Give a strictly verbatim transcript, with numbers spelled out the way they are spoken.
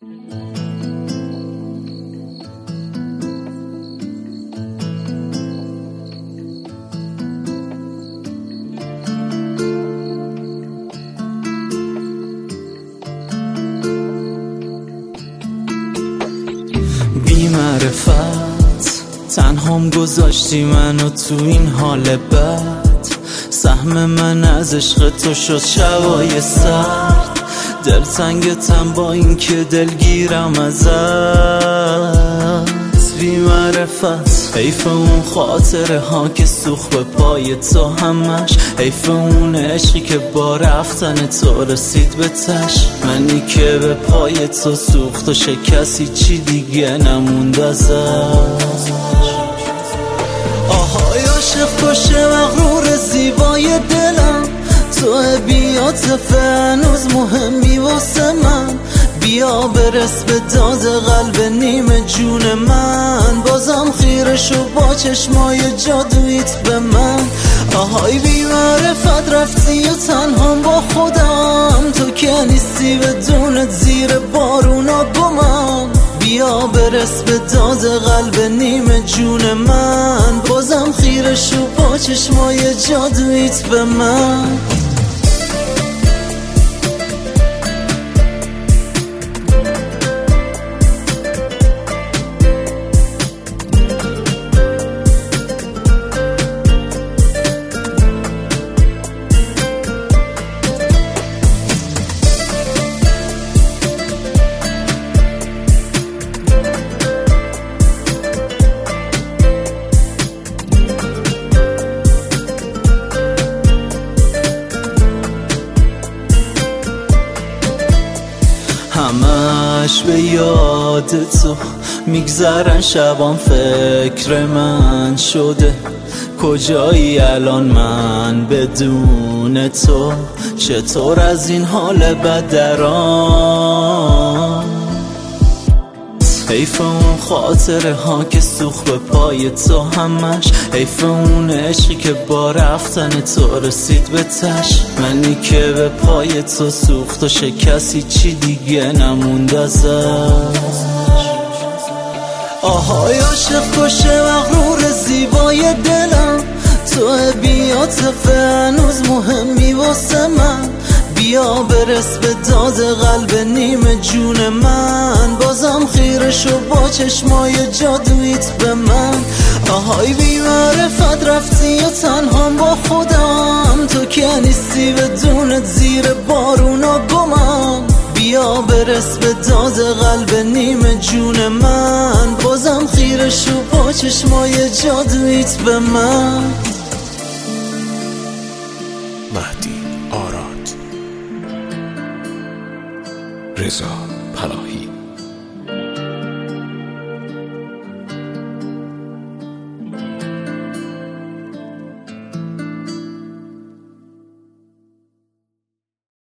بی معرفت تنهام گذاشتی منو تو این حال بد. سهم من از عشق تو شد شبای سرد. دلتنگتم با این که دلگیرم ازت. بی معرفت حیف اون خاطره ها که سوخت به پای تو همش. حیف اون عشقی که با رفتن تو رسید به تش. منی که به پای تو سوخت و شکستی چی دیگه نموند ازش. آهای عاشق کشه مغرور زیبای دلم. تو بی‌عاطفه هنوز مهمی واسه من. بیا برس به داد قلب نیمه جون من. بازم خیره شو با چشمای جادویت به من. آهای بی معرفت رفتی و تنهام با خودم. تو که نیستی بدونت زیر بارونا گمم. بیا برس به داد قلب نیمه جون من. بازم خیره شو با چشمای جادویت به من. همش به یاد تو میگذرن شبان. فکر من شده کجایی الان من بدون تو. چطور از این حال بد درام. حیف اون خاطره ها که سوخت به پای تو همش. حیف اون عشقی که با رفتن تو رسید به تش. منی که به پای تو سوخت و شکستی چی دیگه نموند ازش. آهای عاشق کشه مغرور زیبای دلم. تو بی‌عاطفه هنوز مهمی واسه من. بیا برس به داد قلب نیمه جون من. بازم خیره شو با چشمای جادویت به من. آهای بی معرفت رفتی و تنهام با خودم. تو که نیستی بدونت زیر بارونا گمم. بیا برس به داد قلب نیمه جون من. بازم خیره شو با چشمای جادویت به من. مهدی آراد، رضا پناهی.